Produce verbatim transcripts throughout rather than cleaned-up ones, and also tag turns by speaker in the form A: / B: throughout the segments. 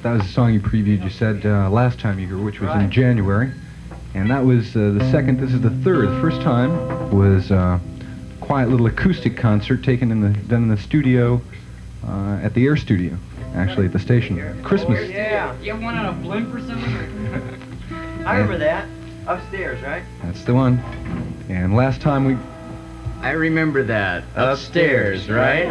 A: that was the song you previewed, you said, uh, last time you were, which was right. in January. And that was uh, the second, this is the third. The first time was uh, a quiet little acoustic concert taken in the, done in the studio, uh, at the Air Studio, actually at the station. Christmas.
B: Oh, yeah. You have one on a blimp or something?
C: I remember that. Upstairs, right?
A: That's the one. And last time we...
D: I remember that. Upstairs, right?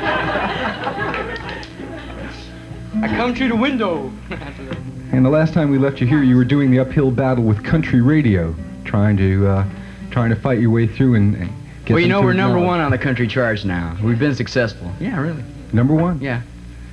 B: I come through the window.
A: And the last time we left you here, you were doing the uphill battle with country radio, trying to uh, trying to fight your way through and, and get.
D: Well, you know, we're number
A: knowledge.
D: one on the country charts now. We've been successful. Yeah, really.
A: Number one?
D: Yeah.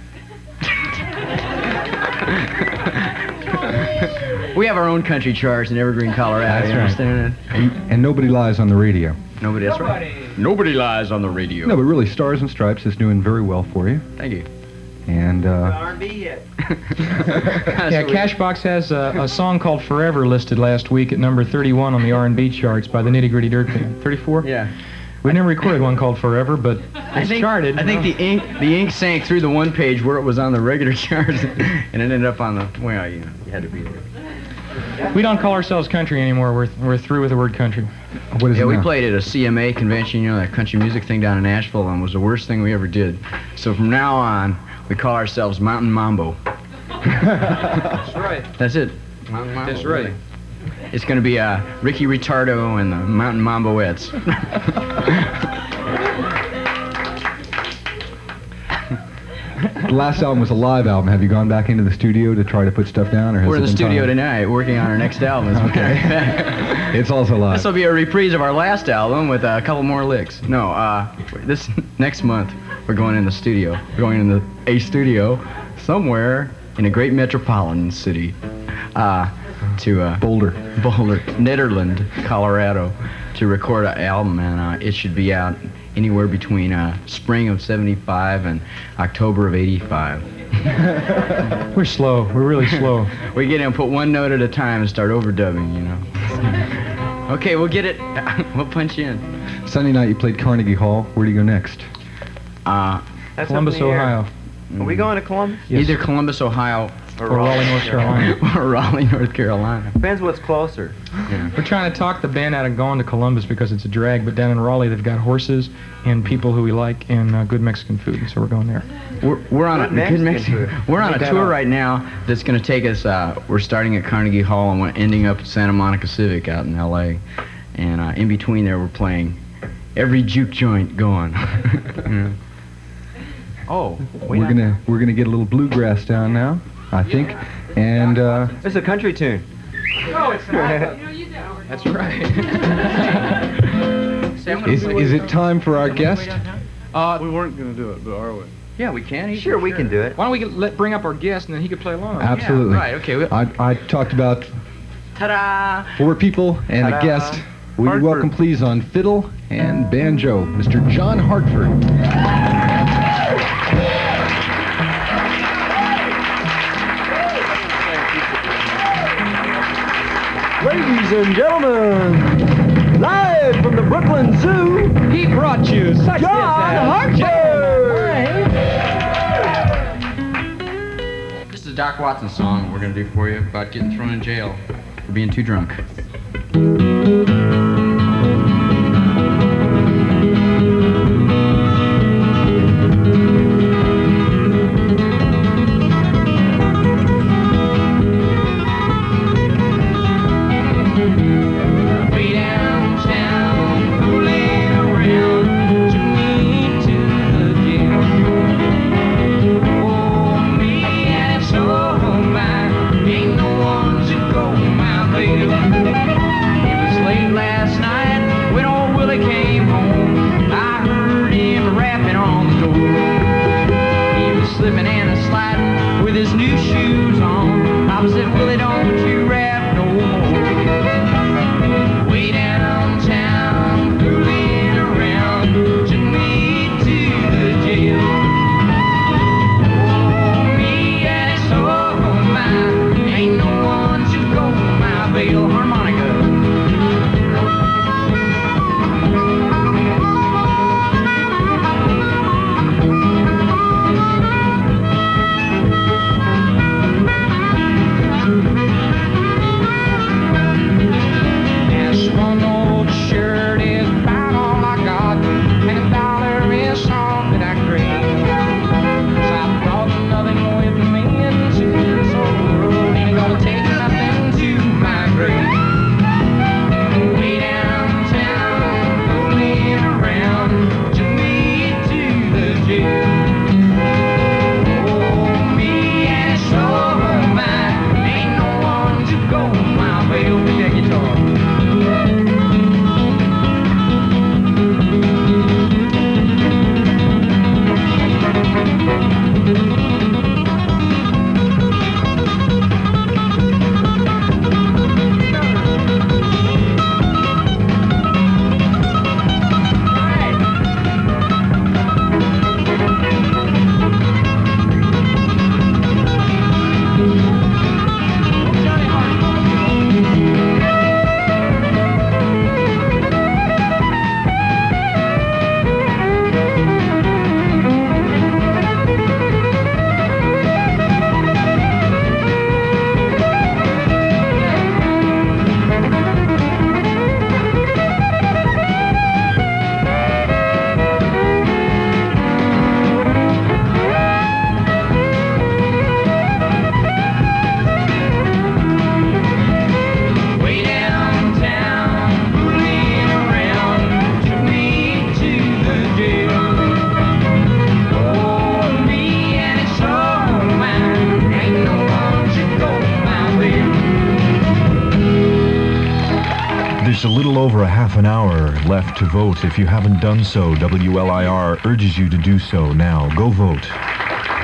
D: We have our own country charts in Evergreen, Colorado.
A: That's
D: you
A: right.
D: understand that?
A: And, and nobody lies on the radio.
D: Nobody. That's right. Nobody lies on the radio.
A: No, but really, Stars and Stripes is doing very well for you.
D: Thank you.
A: And uh,
C: R and B yet?
E: Yeah, Cashbox has a, a song called Forever listed last week at number thirty-one on the R and B charts by the Nitty Gritty Dirt Band. thirty-four?
D: Yeah.
E: We never recorded one called Forever, but
D: I
E: it's
D: think,
E: charted.
D: I think the ink the ink sank through the one page where it was on the regular charts, and it ended up on the, well, you know, you had to be there.
E: We don't call ourselves country anymore. We're, we're through with the word country.
A: What is
D: yeah,
A: it
D: we
A: now?
D: played at a C M A convention, you know, that country music thing down in Nashville, and it was the worst thing we ever did. So from now on, we call ourselves Mountain Mambo.
B: That's right.
D: That's it. Mountain Mambo.
B: That's right.
D: Really. It's going to be uh, Ricky Ritardo and the Mountain Mamboettes.
A: The last album was a live album. Have you gone back into the studio to try to put stuff down, or has
D: We're in
A: it
D: the
A: been
D: studio
A: time?
D: tonight working on our next album.
A: Okay. It's also live.
D: This will be a reprise of our last album with a couple more licks. No, uh, this next month we're going in the studio. We're going in the a studio somewhere in a great metropolitan city, uh, to uh,
A: Boulder,
D: Boulder, Nederland, Colorado, to record an album, and uh, it should be out anywhere between uh, spring of seventy-five and October of eighty-five.
E: We're slow. We're really slow.
D: We get in, put one note at a time, and start overdubbing, you know. Okay, we'll get it. We'll punch in.
A: Sunday night you played Carnegie Hall. Where do you go next?
D: Uh,
C: That's
E: Columbus,
C: up in the air.
E: Ohio.
C: Are we going to Columbus?
E: Yes.
D: Either Columbus, Ohio,
E: Or Raleigh, North Carolina.
D: or Raleigh, North Carolina.
C: Depends what's closer.
D: Yeah.
E: We're trying to talk the band out of going to Columbus because it's a drag, but down in Raleigh they've got horses and people who we like and uh, good Mexican food, so we're going there.
D: We're, we're on a
C: Good
D: good
C: Mexican
D: Mexican. We're on a
E: Take that
D: tour
E: off.
D: right now that's going to take us. Uh, we're starting at Carnegie Hall and we're ending up at Santa Monica Civic out in L A. And uh, in between there, we're playing every juke joint going. Yeah.
C: Oh,
A: We're gonna we're gonna get a little bluegrass down now, I think, and uh,
C: it's a country tune.
B: No, it's not.
E: That's right.
A: is is it time for our guest?
E: Uh,
F: We weren't going to do it, but are we?
D: Yeah, we can. Easy,
C: Sure, we can do it.
E: why don't we get, let, bring up our guest and then he could play along?
A: Absolutely.
D: Yeah, right. Okay. We,
A: I I talked about
D: ta-da!
A: four people and a
C: Ta-da.
A: guest. Will you
C: Hartford.
A: welcome, please, on fiddle and banjo, Mister John Hartford.
C: Ladies and gentlemen, live from the Brooklyn Zoo,
E: He brought you such
C: John Hartford!
D: This is a Doc Watson song we're going to do for you about getting thrown in jail for being too drunk.
G: Way downtown, fooling around, to me to the jail. Oh, me and it's all mine, ain't no one to go my bail. It was late last
F: little over a half an hour left to vote. If you haven't done so, W L I R urges you to do so now. Go vote.